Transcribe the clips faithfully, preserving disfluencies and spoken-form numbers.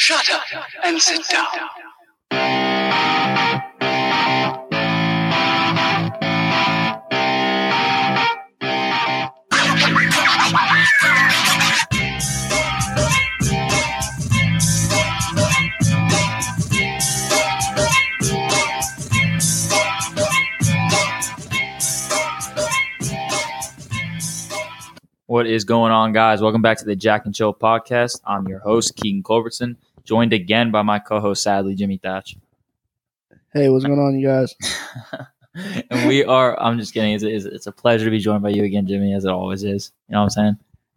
Shut up and sit down. What is going on, guys? Welcome back to the Jack and Chill podcast. I'm your host, Keegan Culbertson, joined again by my co-host, sadly, Jimmy Thatch. Hey, what's going on, you guys? And we are, I'm just kidding, it's, it's, it's a pleasure to be joined by you again, Jimmy, as it always is. You know what I'm saying?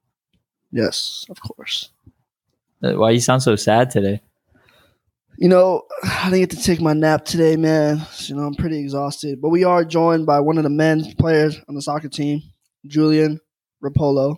Yes, of course. Why you sound so sad today? You know, I didn't get to take my nap today, man. So, you know, I'm pretty exhausted. But we are joined by one of the men's players on the soccer team, Julian Rapolo.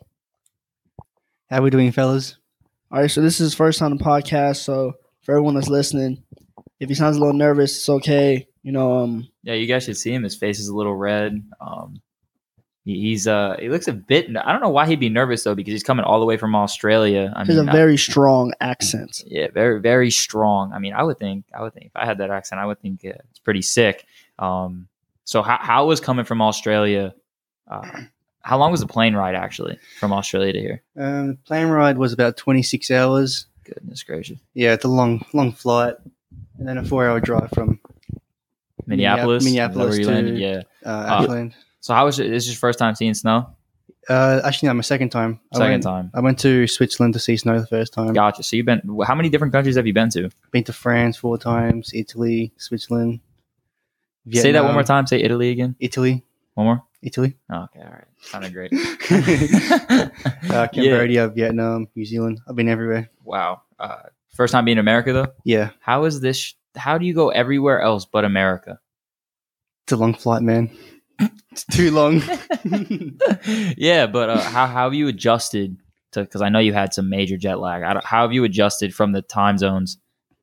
How we doing, fellas? All right, so this is his first time on the podcast. So for everyone that's listening, if he sounds a little nervous, it's okay. You know, um, Yeah, you guys should see him. His face is a little red. Um, he, he's uh, he looks a bit. I don't know why he'd be nervous though, because he's coming all the way from Australia. I he has mean, a I- very strong accent. Yeah, very, very strong. I mean, I would think, I would think if I had that accent, I would think yeah, it's pretty sick. Um, so how how was coming from Australia? Uh, how long was the plane ride actually from Australia to here? Um, the plane ride was about twenty-six hours. Goodness gracious, Yeah, it's a long, long flight, and then a four-hour drive from Minneapolis, Is that Minneapolis where you to- landed? Yeah. uh, Ashland. So how was it? This is your first time seeing snow? Uh, actually, no, my second time. I Second went, time. I went to Switzerland to see snow the first time. Gotcha. So you've been. How many different countries have you been to? Been to France four times, Italy, Switzerland, Vietnam. Say that one more time. Say Italy again. Italy, One more. Italy, Oh, okay, all right. Sounded great. uh, Yeah. Cambodia, Vietnam, New Zealand. I've been everywhere. Wow. Uh, first time being in America though. Yeah, How is this? How do you go everywhere else but America? it's a long flight, man. It's too long. Yeah, but uh, how, how have you adjusted to? Because I know you had some major jet lag. I don't- how have you adjusted from the time zones?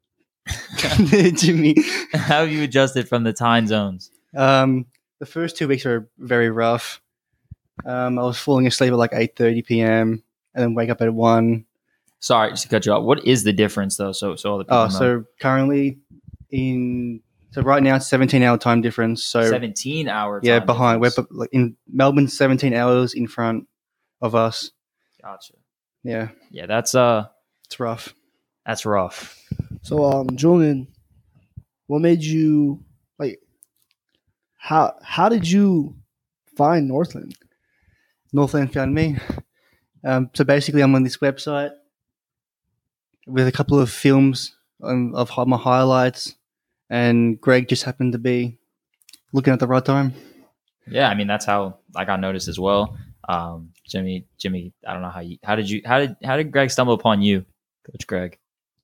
Jimmy. How have you adjusted from the time zones? Um, the first two weeks were very rough. Um, I was falling asleep at like eight thirty p.m. and then wake up at one. Sorry, just to cut you off. What is the difference though? So, so all the people Oh, know. so currently in so right now it's seventeen hour time difference. So seventeen hour. yeah, time behind. difference. We're like in Melbourne, seventeen hours in front of us. Gotcha. Yeah, Yeah, that's uh, it's rough. that's rough. So, um, Julian, what made you like? How how did you find Northland? Northland found me. Um, so basically, I'm on this website with a couple of films um, of hi- my highlights, and Greg just happened to be looking at the right time. Yeah, I mean that's how I got noticed as well. Um, Jimmy, Jimmy, I don't know how you. How did you? How did how did Greg stumble upon you, Coach Greg?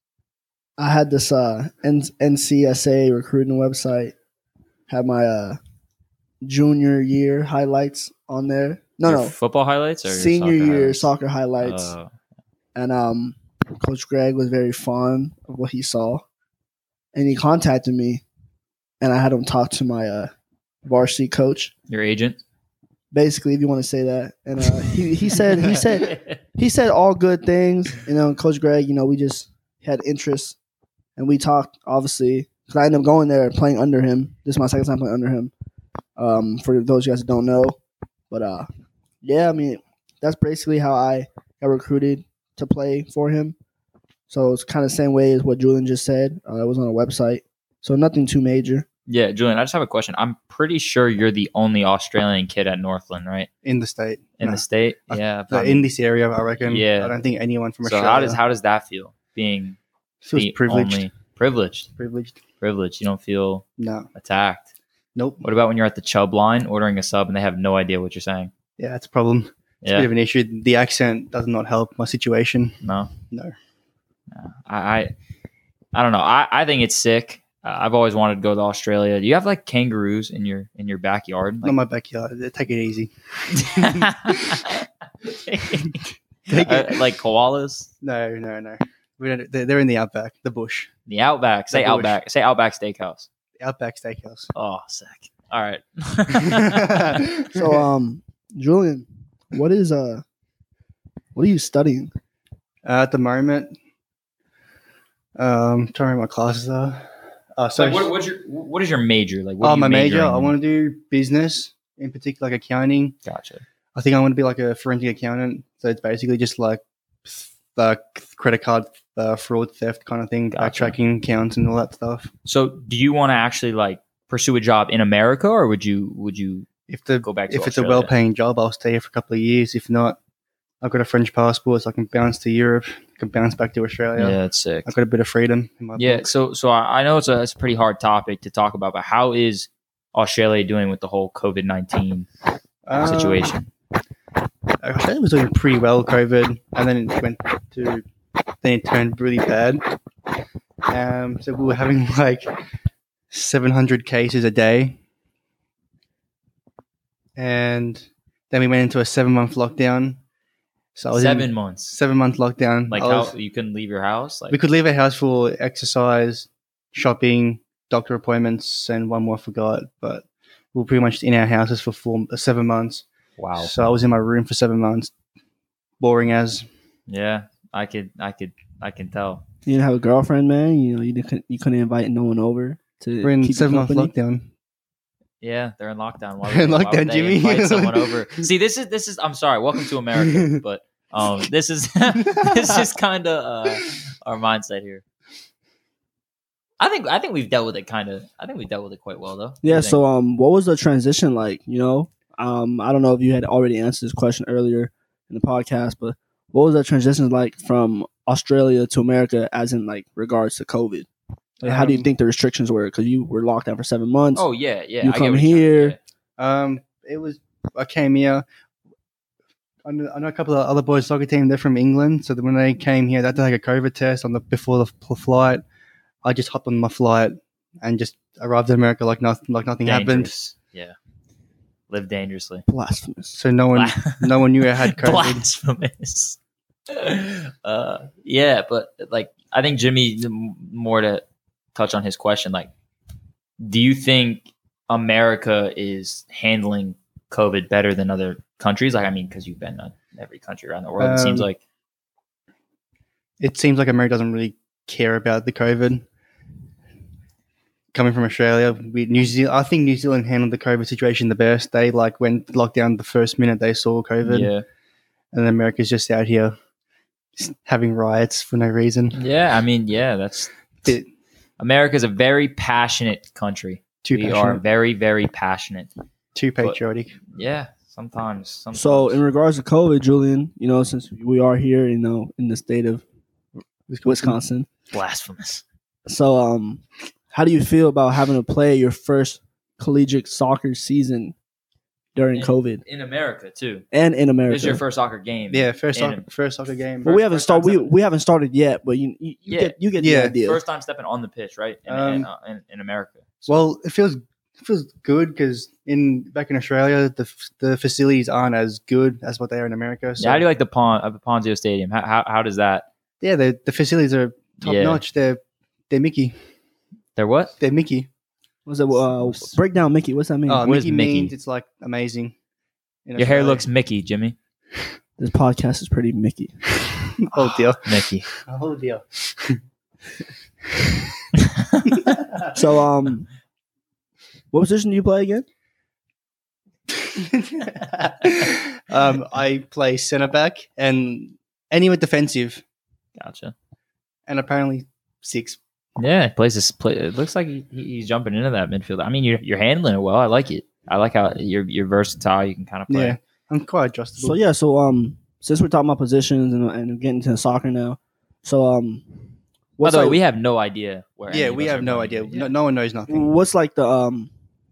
I had this uh, N- NCSA recruiting website. Had my uh, junior year highlights on there. No, Your no, football highlights or your senior soccer year highlights? soccer highlights. Uh, And um, Coach Greg was very fond of what he saw, and he contacted me, and I had him talk to my uh, varsity coach. your agent. Basically, if you want to say that, and uh, he he said he said he said all good things. You know, Coach Greg. You know, we just had interest, and we talked. Obviously, because I ended up going there and playing under him. This is my second time playing under him. Um, for those of you guys that don't know, but uh, yeah, I mean, that's basically how I got recruited to play for him. So it's kind of the same way as what Julian just said. Uh, it was on a website, so nothing too major. Yeah, Julian, I just have a question. I'm pretty sure you're the only Australian kid at Northland, right? In the state, In No. the state? I- Yeah. Uh, in this area, I reckon. Yeah. I don't think anyone from so Australia how does how does that feel? Being feels the privileged. only privileged. Privileged. Privileged. You don't feel No, attacked. nope. What about when you're at the Chubb line ordering a sub and they have no idea what you're saying? Yeah, it's a problem. It's a Yeah. bit of an issue. The accent does not help my situation. No. No. No. I, I I don't know. I, I think it's sick. Uh, I've always wanted to go to Australia. Do you have like kangaroos in your in your backyard? Not my backyard. Take it easy. Like, uh, like koalas? No, no, no. We don't, they're, they're in the outback, the bush, The Outback. Say The bush. Outback. Say Outback Steakhouse. the outback steakhouse. Oh, sick. All right. So, um, Julian, what is uh, what are you studying? Uh, at the moment, Um, trying to remember what my classes are. Uh, so So, like, what, what's your what is your major? Like, what oh, are you my major. majoring I in? want to do business, in particular, like accounting. Gotcha. I think I want to be like a forensic accountant. So it's basically just like the credit card uh, fraud, theft kind of thing, Gotcha. backtracking accounts and all that stuff. So, do you want to actually like pursue a job in America, or would you would you If the go back to if it's Australia? a well-paying job, I'll stay here for a couple of years. If not, I've got a French passport, so I can bounce to Europe, can bounce back to Australia. Yeah, that's sick. I've got a bit of freedom in my Yeah, book. so so I I know it's a it's a pretty hard topic to talk about, but how is Australia doing with the whole COVID nineteen Um, situation? Australia was doing pretty well, COVID, and then it went to, then it turned really bad. Um, so we were having like seven hundred cases a day, and then we went into a seven month lockdown. So I was Seven in months. seven month lockdown. Like I how was- you couldn't leave your house? Like we could leave our house for exercise, shopping, doctor appointments, and one more I forgot. But we were pretty much in our houses for four, uh, seven months. wow. So I was in my room for seven months, boring as. Yeah, I could I could I can tell. You didn't have a girlfriend, man. You know, you didn't you couldn't invite no one over to We're in keep you seven month company? lockdown. Yeah, they're in lockdown. Why They're in would- why lockdown, would they Jimmy. invite someone over. See, this is this is. I'm sorry. Welcome to America, but um, this is this is kind of uh, our mindset here. I think I think we've dealt with it kind of. I think we've dealt with it quite well, though. What do Yeah. you think? So, um, what was the transition like? You know, um, I don't know if you had already answered this question earlier in the podcast, but what was that transition like from Australia to America, as in like regards to COVID? Like, how do you Um, think the restrictions were? Because you were locked down for seven months. oh yeah, yeah. You I get come what you're trying to here. say. Um, it was. I came here. I know, I know a couple of other boys soccer team. They're from England, so that when they came here, they had to take a COVID test on the before the f- flight. I just hopped on my flight and just arrived in America like nothing, like nothing happened. Dangerous. Yeah, live dangerously. Blasphemous. So no one, no one knew I had COVID. Blasphemous. uh, yeah, but like I think Jimmy, m- more to touch on his question, like, do you think America is handling COVID better than other countries? Like, I mean, because you've been in every country around the world, it seems Um, like. It seems like America doesn't really care about the COVID. Coming from Australia, we, New Zealand, I think New Zealand handled the COVID situation the best. They like went locked down the first minute they saw COVID, Yeah, and America's just out here just having riots for no reason. yeah. I mean, yeah. That's Bit America's a very passionate country. too we are passionate, very, very passionate. too patriotic. Yeah, sometimes. sometimes. So, in regards to COVID, Julian, you know, since we are here, you know, in the state of Wisconsin, blasphemous. so um, how do you feel about having to play your first collegiate soccer season during In- COVID in America too. and in America? This is your first soccer game. Yeah, first And- soccer, first soccer game. Well, we haven't first started. time We, stepping- we haven't started yet, but you you, you Yeah. get you get Yeah. the idea. First time stepping on the pitch, right? In, Um, in, uh, in, in America. So- Well, it feels it feels good because in back in Australia, the f- the facilities aren't as good as what they are in America. So yeah, how do you like the Pon uh, the Ponzio Stadium? How, how how does that? yeah, the the facilities are top Yeah. notch. They're they're Mickey. They're what? They're Mickey. What's it? Uh, break down, Mickey. What's that mean? Oh, What is Mickey, Mickey? means it's like amazing. in Your hair Australia. looks Mickey, Jimmy. This podcast is pretty Mickey. oh dear. Mickey. Oh dear. So um, what position do you play again? um, I play centre back and anywhere defensive, Gotcha. and apparently six. Yeah, plays this. Play, it looks like he, he's jumping into that midfield. I mean, you're you're handling it well. I like it. I like how you're you're versatile. You can kind of play. Yeah, I'm quite adjustable. So yeah, so um, since we're talking about positions and and getting into soccer now, so um, By what's the way, like, we have no idea where. any yeah, of we us have are no going idea. to. Yeah. No, no one knows nothing. what's like the um,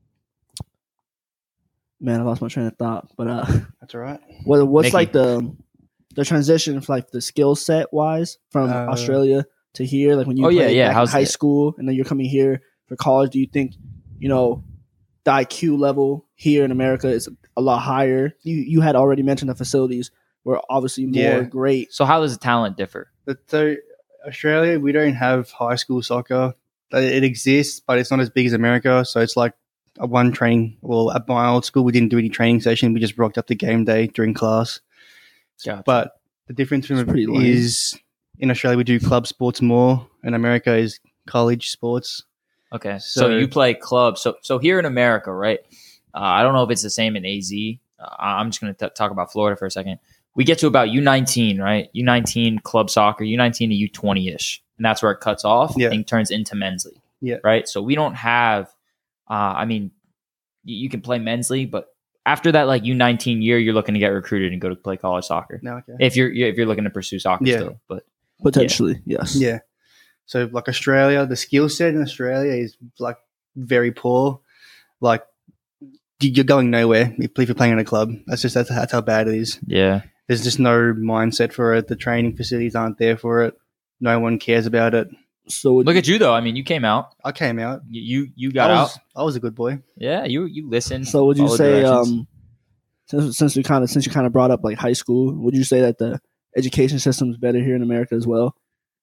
man, I lost my train of thought, but uh, That's all right. what what's Mickey. like the the transition from like the skill set wise from Uh, Australia to here, like when you Oh, yeah, played yeah, back in how's high it? school and then you're coming here for college. Do you think you know the I Q level here in America is a lot higher? You you had already mentioned the facilities were obviously more Yeah. great. So how does the talent differ? But so Australia, we don't have high school soccer. Uh, It exists, but it's not as big as America. So it's like a one training. Well, at my old school, we didn't do any training session. We just rocked up to game day during class. Gotcha. But the difference from It's pretty lame. is in Australia we do club sports more, and America is college sports. Okay, so, So- you play club. So so here in America, right? Uh, I don't know if it's the same in A Z. Uh, I'm just going to talk about Florida for a second. We get to about U nineteen, right? U nineteen club soccer, U nineteen to U twenty ish, and that's where it cuts off Yeah. and turns into men's league. Yeah. Right. So we don't have. Uh, I mean, you, you can play men's league, but after that, like U nineteen year, you're looking to get recruited and go to play college soccer. No, okay. If you're if you're looking to pursue soccer Yeah. still, but Potentially, yes. Yeah. So like Australia, the skill set in Australia is like very poor. Like you- you're going nowhere if if you're playing in a club. That's just that's, that's how bad it is. yeah, There's just no mindset for it. The training facilities aren't there for it. No one cares about it. So would look you- at you though. I mean, you came out. I came out. You you, you got I out. was, I was a good boy. Yeah, you you listened. So would you followed say, directions. um, since since we kind of since you kind of brought up like high school, would you say that the education system is better here in America as well?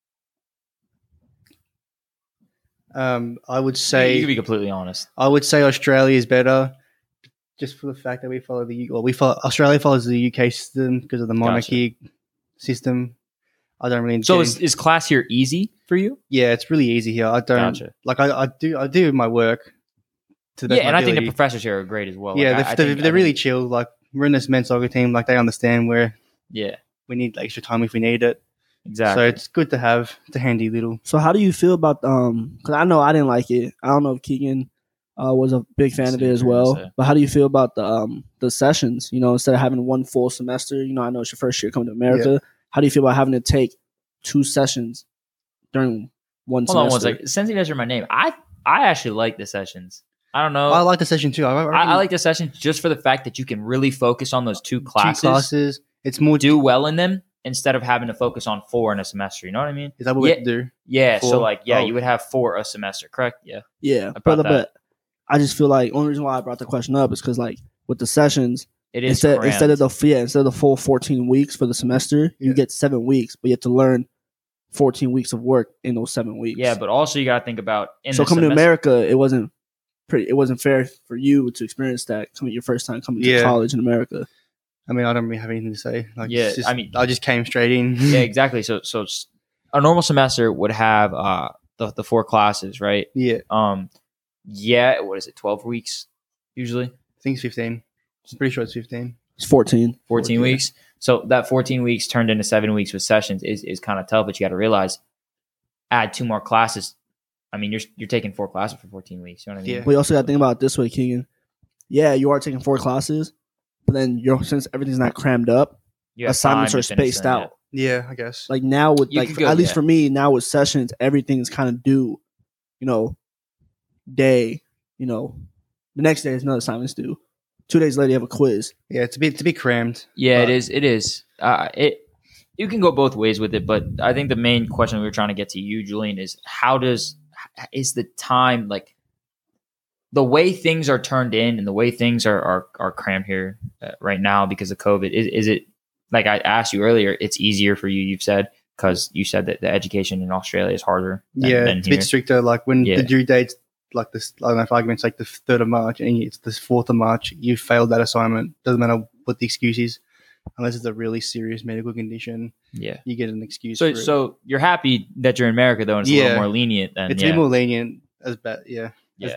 Um, I would you say can be completely honest. I would say Australia is better, just for the fact that we follow the well, we follow Australia follows the U K system because of the monarchy system. I don't really. So get is, in- is class here easy for you? yeah, it's really easy here. I don't Gotcha. like. I, I do. I do my work. To the Yeah, best and of I my think the ability. professors here are great as well. yeah, Like, they're, I, I they're, think- I they're really think- chill. Like we're in this men's soccer team. Like they understand where yeah, we need extra time if we need it. exactly. So it's good to have. It's a handy little. So how do you feel about um? Because I know I didn't like it. I don't know if Keegan uh, was a big fan of it See as what you're gonna well. say. But how do you feel about the um the sessions? You know, instead of having one full semester, you know, I know it's your first year coming to America. How do you feel about having to take two sessions during one Hold on one semester? second. Since you guys are my name, I I actually like the sessions. I don't know. I like the session too. I, I, I like the sessions just for the fact that you can really focus on those two two classes, classes. It's more. do well in them instead of having to focus on four in a semester. You know what I mean? Is that what yeah. we do? Yeah. So Four? like, yeah, Oh. you would have four a semester, correct? Yeah. Yeah, About but, that. but I just feel like only reason why I brought the question up is because like with the sessions, It is instead crammed. instead of the yeah instead of the full fourteen weeks for the semester, you Yeah. get seven weeks, but you have to learn fourteen weeks of work in those seven weeks. yeah, but also you got to think about in so the coming to semester- America, it wasn't pretty. It wasn't fair for you to experience that coming your first time coming Yeah. to college in America. I mean, I don't really have anything to say. Like, Yeah, it's just- I mean- I just came straight in. Yeah, exactly. So so s- a normal semester would have uh the, the four classes, right? yeah. Um, yeah, what is it? Twelve weeks usually, I think it's fifteen. I'm pretty sure it's fifteen. It's fourteen. fourteen Yeah. weeks. So that fourteen weeks turned into seven weeks with sessions is is kind of tough. But you got to realize, add two more classes. I mean, you're you're taking four classes for fourteen weeks. You know what I mean? Yeah. But you also got to think about it this way, Keegan. Yeah, you are taking four classes, but then you're since everything's not crammed up, You have assignments time are to finish spaced them, out. Yeah, I guess. Like now with You like could go- at least yeah. for me now with sessions, everything's kind of due. You know, day. You know, the next day is another assignment's due. Two days later, you have a quiz. Yeah, it's a bit to be crammed. Yeah, it But- is. It is. Uh, it. You can go both ways with it, but I think the main question we were trying to get to you, Julian, is how does is the time like the way things are turned in and the way things are are, are crammed here uh, right now because of COVID? Is, is it like I asked you earlier? It's easier for you. You've said because you said that the education in Australia is harder. Than, yeah, than it's a here. bit stricter. Like when Yeah. the due date's like this, I don't know if argument's like the third of March and it's the fourth of March, you failed that assignment. Doesn't matter what the excuse is, unless it's a really serious medical condition, Yeah. you get an excuse. So for it. so you're happy that you're in America though, and it's a Yeah. little more lenient than it's yeah. a bit more lenient as bad. Yeah, yeah.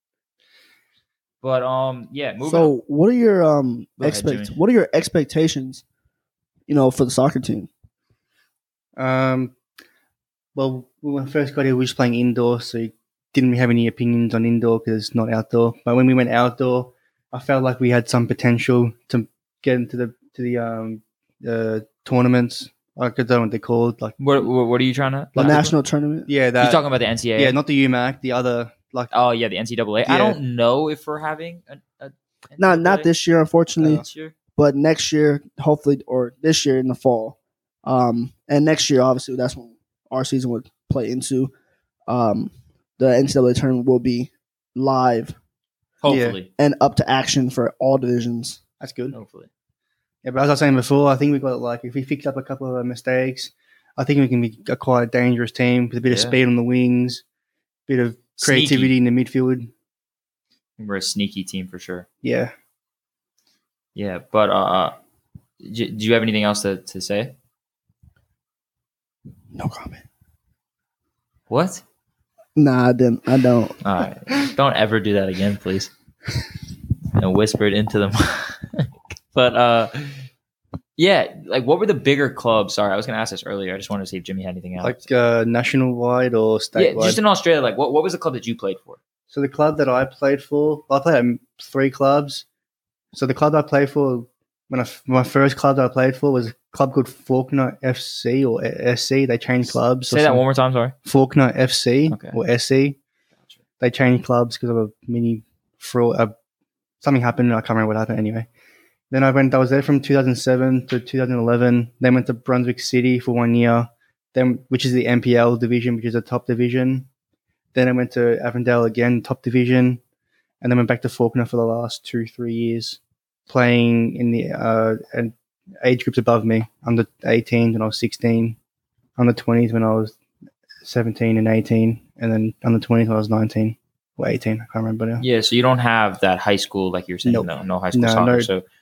But um yeah, moving on. So, what are your um Go ahead, expect? Jimmy. What are your expectations? You know, for the soccer team. Um, well, when I first got here, we were just playing indoor, so you didn't have any opinions on indoor because it's not outdoor. But when we went outdoor, I felt like we had some potential to get into the to the um uh, tournaments. Like, I don't know what they're called. Like, What, what what are you trying to? The Like- national tournament. yeah, that. You're talking about the N C A A? yeah, not the U M A C, the other. Like, Oh yeah, the N C double A. I Yeah. don't know if we're having a, a Not not this year, unfortunately, this year. but next year, hopefully, or this year in the fall. Um, and next year, obviously, that's when our season would play into. Um, the N C double A tournament will be live Hopefully, and up to action for all divisions. that's good. hopefully. Yeah, but as I was saying before, I think we've got like if we fix up a couple of our mistakes, I think we can be a quite a dangerous team with a bit of Yeah. speed on the wings, bit of creativity in the midfield. We're a sneaky team for sure. Yeah. Yeah, but uh, uh, do do you have anything else to, to say? No comment. What? Nah, I didn't. I don't. All right. Don't ever do that again, please. And whispered into the mic. But uh, yeah, like what were the bigger clubs? Sorry, I was going to ask this earlier. I just wanted to see if Jimmy had anything else. Like uh, national wide or statewide? Yeah, just in Australia. Like, what, what was the club that you played for? So the club that I played for, well, I played at three clubs. So the club I played for, when I, my first club that I played for was a club called Faulkner F C or S C. They changed clubs. Say that one more time, sorry. Faulkner F C Okay. or S C. Gotcha. They changed clubs because of a mini fraud. Uh, something happened. I can't remember what happened anyway. Then I went. I was there from two thousand seven to two thousand eleven. Then went to Brunswick City for one year, then which is the N P L division, which is the top division. Then I went to Avondale again, top division, and then went back to Faulkner for the last two, three years, playing in the uh, and age groups above me, under eighteen when I was sixteen, under twenties when I was seventeen and eighteen, and then under twenties when I was nineteen or eighteen. I can't remember now. Yeah, so you don't have that high school, like you were saying, Nope. no, no high school No, soccer. no. So,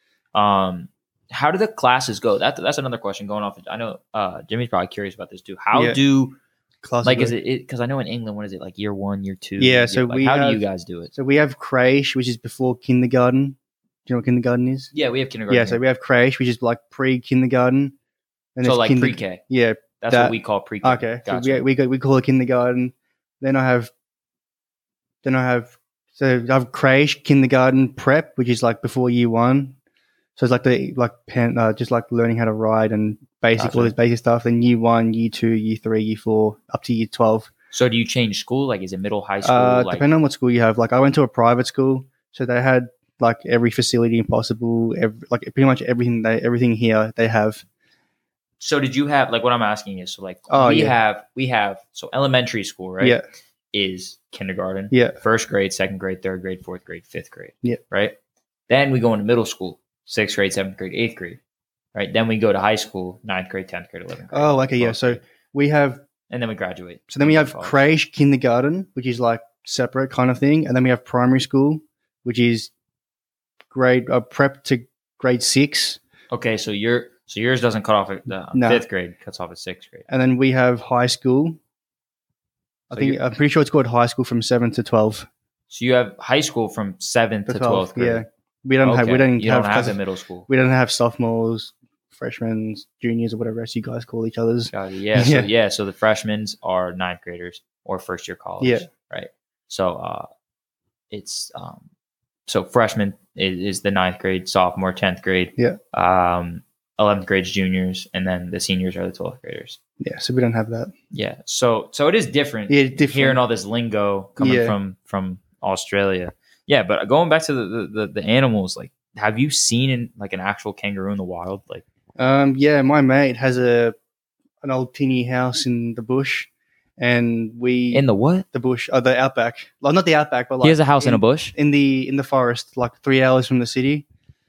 um, how do the classes go? That, that's another question going off. I know uh, Jimmy's probably curious about this too. How Yeah. do, Classes like, were- is it, because I know in England, what is it, like year one, year two? Yeah, year- so like, we how do have- you guys do it? So we have creche, which is before kindergarten. Do you know what kindergarten is? Yeah, we have kindergarten. Yeah, so here. we have creche, which is like pre-kindergarten. And so there's like kinder- pre-K. Yeah, That's that- what we call pre-K. okay. So Gotcha. we we go, we call it kindergarten. Then I have, then I have, so I have creche, kindergarten, prep, which is like before year one. So it's like the like pen, uh, just like learning how to ride and basic Gotcha. all this basic stuff. Then year one, year two, year three, year four, up to year twelve. So do you change school? Like, is it middle, high school? Uh, like, depending on what school you have. Like I went to a private school, so they had like every facility possible, every, like pretty much everything they everything here they have. so did you have, like, what I'm asking is, so like, Oh, we yeah. have, we have, so elementary school, right? Yeah, Is kindergarten. yeah, First grade, second grade, third grade, fourth grade, fifth grade. Yeah. Right. Then we go into middle school, sixth grade, seventh grade, eighth grade. Right. Then we go to high school, ninth grade, tenth grade, eleventh grade. Oh, okay, yeah. twelfth So grade. we have, and then we graduate. so then we have College. creche, kindergarten, which is like separate kind of thing, and then we have primary school, which is grade uh, prep to grade six, Okay, so your so yours doesn't cut off at the No. fifth grade, cuts off at sixth grade. and then we have high school. I So think you're- I'm pretty sure it's called high school from seven to twelve. So you have high school from seventh to twelfth grade. Yeah, we don't have we Okay, don't you have, don't have the middle school. we don't have sophomores, freshmen, juniors, or whatever else you guys call each other's. Got it. Yeah. So Yeah. yeah. So the freshmen are ninth graders or first year college. Yeah. Right. So uh, it's um, so freshman is, is the ninth grade, sophomore, tenth grade. Yeah. Um, eleventh grade's juniors, and then the seniors are the twelfth graders. Yeah, so we don't have that. Yeah. So so it is different. Yeah, different. Hearing all this lingo coming Yeah. from from Australia. Yeah, but going back to the, the, the, the animals, like, have you seen in, like an actual kangaroo in the wild? Like, Um, yeah, my mate has a an old tinny house in the bush, and we in the what? the bush, oh, the outback. Well, not the outback, but like He has a house in, a bush. in the in the forest, like three hours from the city.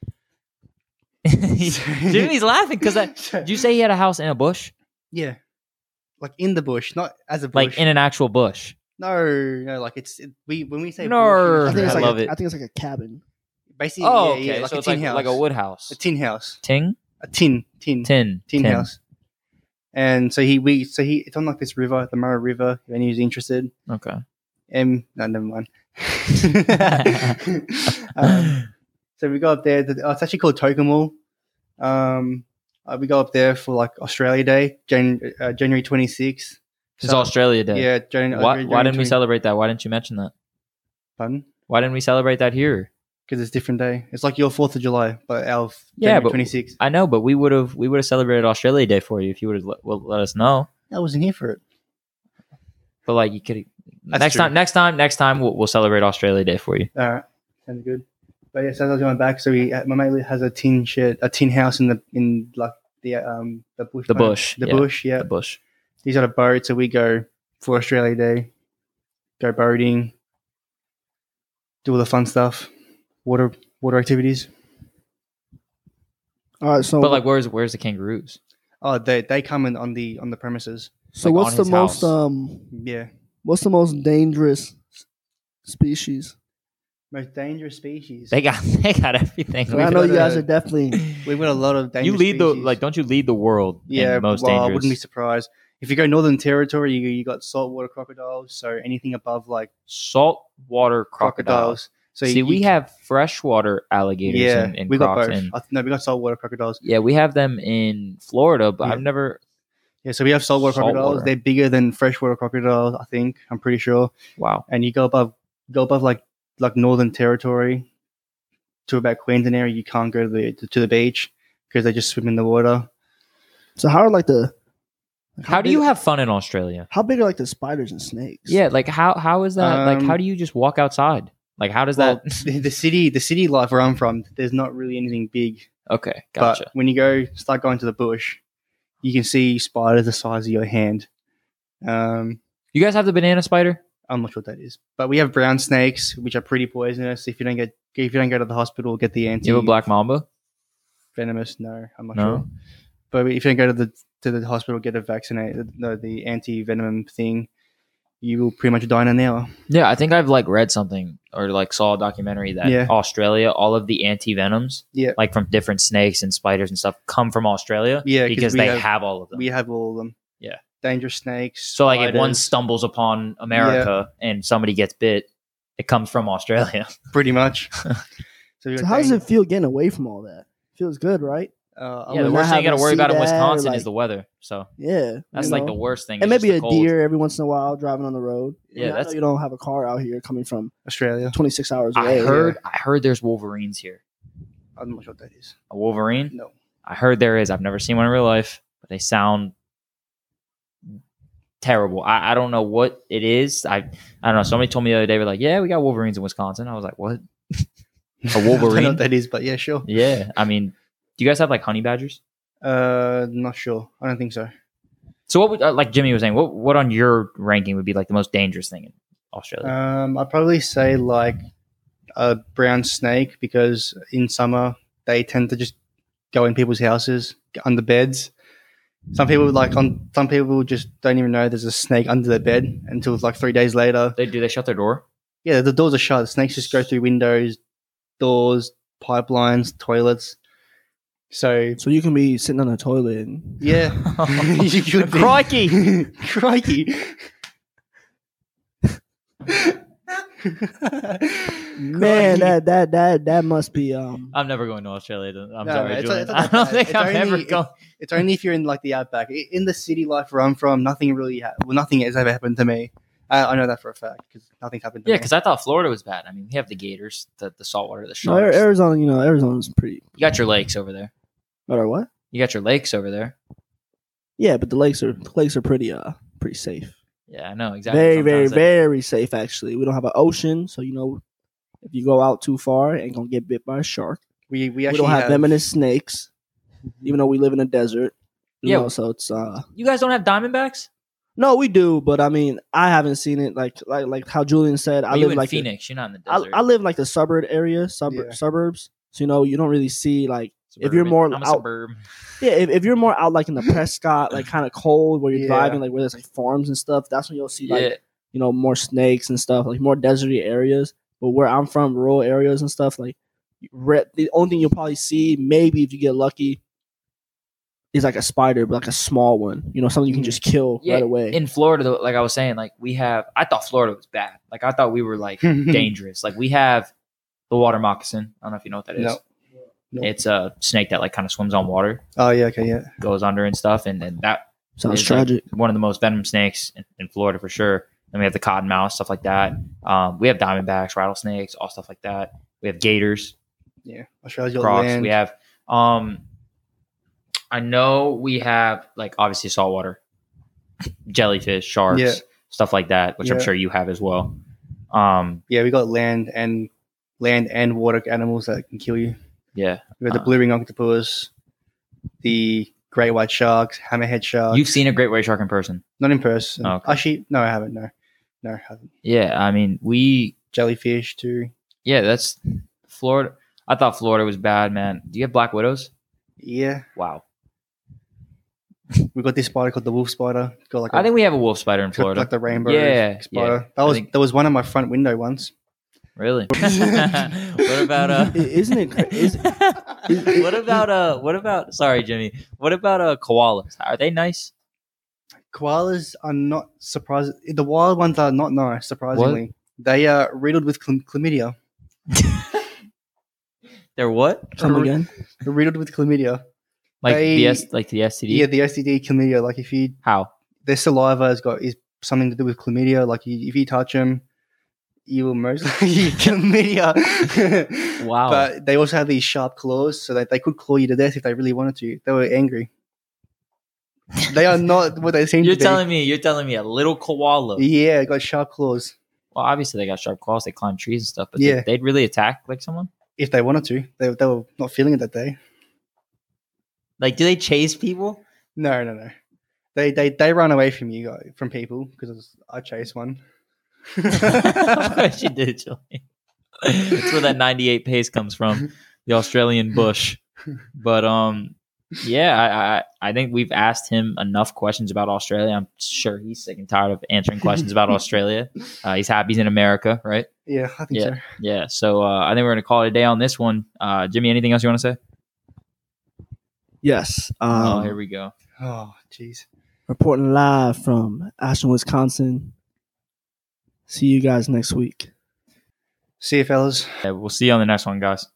Jimmy's laughing because did you say he had a house in a bush? Yeah, like in the bush, not as a bush. Like in an actual bush? no, no, like it's it, we when we say No. bush, I think it's I like love a, it. I think it's like a cabin. basically, Oh, yeah, okay. yeah, like so a it's tin like, house, like a wood house. a tin house, Ting? a tin, tin, Tin. tin house. And so he we so he it's on like this river, the Murray River. If anyone's interested, Okay. um, no, never mind. um, so we go up there. The, oh, it's actually called Tokemal. Um, uh, we go up there for like Australia Day, Jan, uh, January twenty sixth. It's Australia Day. Yeah, Jan, uh, Why, January why didn't we twenty celebrate that? Why didn't you mention that? Pardon? Why didn't we celebrate that here? Because it's a different day. It's like your Fourth of July, but our Yeah, January but- twenty sixth. I know, but we would have we would have celebrated Australia Day for you if you would have let, well, let us know. I wasn't here for it. But like you could That's next true. time, next time, next time we'll, we'll celebrate Australia Day for you. All right, sounds good. But yeah, so I was going back. So we, my mate has a tin shed, a tin house in the in like the um the bush. The bush, The yeah. bush, yeah. The bush. He's got a boat, so we go for Australia Day, go boating, do all the fun stuff, water water activities. All right, so But like, where's where's the kangaroos? Oh, they they come in on the on the premises. so like, what's on the his most house. um Yeah, what's the most dangerous species? most dangerous species. They got they got everything. I know got you guys a- are definitely We've got a lot of dangerous. You lead the species. like, don't you lead the world? yeah, in most well, I dangerous. wouldn't be surprised. If you go Northern Territory, you you got saltwater crocodiles. So anything above like Saltwater crocodiles. crocodiles. So See, you, we have freshwater alligators yeah, and, and we got crocs. both. And, I th- no, we got saltwater crocodiles. yeah, we have them in Florida, but Yeah. I've never. Yeah, so we have saltwater crocodiles. Saltwater. They're bigger than freshwater crocodiles. I think I'm pretty sure. Wow. And you go above go above like like Northern Territory to about Queensland area. You can't go to the to the beach because they just swim in the water. So how are like the like How do big- you have fun in Australia? How big are like the spiders and snakes? Yeah, like how how is that? like how Um, do you just walk outside? Like how does Well, that? the, the city the city life where I'm from, there's not really anything big. Okay, gotcha. But when you go start going to the bush, you can see spiders the size of your hand. Um, You guys have the banana spider? I'm not sure what that is, but we have brown snakes, which are pretty poisonous. If you don't get if you don't go to the hospital, get the anti You have a black mamba? venomous. No, I'm not No? sure. But if you don't go to the to the hospital, get a vaccinated no the anti venom thing, you will pretty much die in an hour. Yeah, I think I've like read something or like saw a documentary that Yeah. Australia, all of the anti venoms, Yeah. like from different snakes and spiders and stuff, come from Australia. Yeah, 'cause because we they have- have, all of them. We have all of them. Yeah. Dangerous snakes. So like if one spiders, stumbles upon America and somebody gets bit, it comes from Australia. pretty much. so we So got how does dang- it feel getting away from all that? Feels good, right? Uh, yeah, the not worst thing you got having to worry to about in see that or, Wisconsin like- is the weather. So Yeah, that's you like know? the worst thing. And is maybe just a the cold. deer every once in a while driving on the road. Yeah, I know that's- you don't have a car out here coming from Australia. twenty-six hours I away. heard. I heard there's wolverines here. I'm not sure what that is. A wolverine? No. I heard there is. I've never seen one in real life, but they sound terrible. I, I don't know what it is. I I don't know. Somebody told me the other day, we're like, yeah, we got wolverines in Wisconsin. I was like, what? I don't know wolverine? what that is, but yeah, sure. Yeah. I mean, do you guys have like honey badgers? Uh, not sure. I don't think so. So what would uh, like Jimmy was saying? What what on your ranking would be like the most dangerous thing in Australia? Um, I'd probably say like a brown snake because in summer they tend to just go in people's houses, get under beds. Some people like on some people just don't even know there's a snake under their bed until like three days later. they do they shut their door? Yeah, the doors are shut. The snakes just go through windows, doors, pipelines, toilets. So So you can be sitting on the toilet and yeah, you could be. Crikey! Crikey! man, that that that that must be um. I'm never going to Australia. I'm No, sorry, it's- Julian. it's I not don't bad. think It's I'm only- ever it- going. It's only if you're in like the outback. I- In the city life where I'm from, nothing really ha- well, nothing has ever happened to me. I, I know that for a fact because nothing's happened to Yeah, me. because I thought Florida was bad. I mean, we have the gators, the, the saltwater, the No, Ar- sharks. Arizona, you know, Arizona's pretty. You got your lakes over there. Or what? You got your lakes over there. Yeah, but the lakes are the lakes are pretty uh pretty safe. Yeah, I know exactly. Very, very, Sometimes they- very safe. Actually, we don't have an ocean, so you know, if you go out too far, ain't gonna get bit by a shark. we we We actually don't have, have venomous snakes, even though we live in a desert. You Yeah. know, so it's uh You guys don't have diamondbacks? no, we do, but I mean, I haven't seen it like like like how Julian said. I Are you live in like the- Phoenix? You're not in the I, desert. I live like the suburb area, suburb Yeah. suburbs. So you know, you don't really see like if you're Suburban. more I'm a out- suburb. yeah, if, if you're more out like in the Prescott, like kind of cold where you're Yeah. driving, like where there's like farms and stuff. That's when you'll see like Yeah, you know more snakes and stuff, like more deserty areas. But where I'm from, rural areas and stuff, like re- the only thing you'll probably see, maybe if you get lucky, is like a spider, but like a small one. You know, something you can just kill yeah. right away. In Florida, though, like I was saying, like we have. I thought Florida was bad. Like I thought we were like dangerous. Like we have the water moccasin. I don't know if you know what that is. No. No. It's a snake that like kind of swims on water, Oh yeah, okay, yeah. goes under and stuff, and and that Sounds is, like, tragic. one of the most venomous snakes in, in Florida for sure. Then we have the cottonmouth, stuff like that. Um, we have diamondbacks, rattlesnakes, all stuff like that. We have gators, Yeah, Australia's got crocs. land. We have. Um, I know we have like obviously saltwater, jellyfish, sharks, Yeah. stuff like that, which I'm Yeah. sure you have as well. Um, Yeah, we got land and land and water animals that can kill you. yeah, We got the Uh. blue ring octopus, the great white sharks, hammerhead sharks. you've seen a great white shark in person. Not in person. Oh, okay. Actually, no, I haven't. No, no, I haven't. Yeah, I mean we. Jellyfish too. Yeah, that's Florida. I thought Florida was bad, man. Do you have black widows? Yeah, Wow. we got this spider called the wolf spider. It's got like a, I think we have a wolf spider in it's got Florida. like the rainbow Yeah, spider. yeah. That I was think- there was one on my front window once. Really? What about uh? I- isn't it cra- is- what about uh? What about? Sorry, Jimmy. What about uh? Koalas? Are they nice? Koalas are not surprised. The wild ones are not nice. Surprisingly, they are riddled with chlam- chlamydia. They're what? Come again? They're riddled with chlamydia. Like They- the S, like the S T D. Yeah, the S T D chlamydia. Like if you How? their saliva has got is something to do with chlamydia. Like you, if you touch them, you will most likely get chlamydia. Wow. But they also have these sharp claws, so that they could claw you to death if they really wanted to. They were angry. They are not what they seem You're to be. telling me. You're telling me a little koala. Yeah, got sharp claws. Well, obviously they got sharp claws. They climb trees and stuff. But Yeah. they, they'd really attack like someone. If they wanted to, they they were not feeling it that day. Like, do they chase people? No, no, no. They they they run away from you guys, from people because I chased one. Of course you did, Julian. That's where that ninety-eight pace comes from, the Australian bush. But um, yeah, I, I I think we've asked him enough questions about Australia. I'm sure he's sick and tired of answering questions about Australia. Uh, he's happy he's in America, right? Yeah, I think Yeah. so. Yeah. So uh, I think we're gonna call it a day on this one. Uh, Jimmy, anything else you want to say? Yes. Um, oh, here we go. Oh, jeez. reporting live from Ashland, Wisconsin. See you guys next week. See you, fellas. Yeah, we'll see you on the next one, guys.